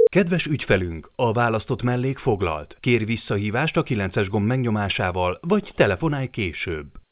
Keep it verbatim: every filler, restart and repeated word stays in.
Kedves ügyfelünk, a választott mellék foglalt. Kér visszahívást a kilences gomb megnyomásával, vagy telefonálj később.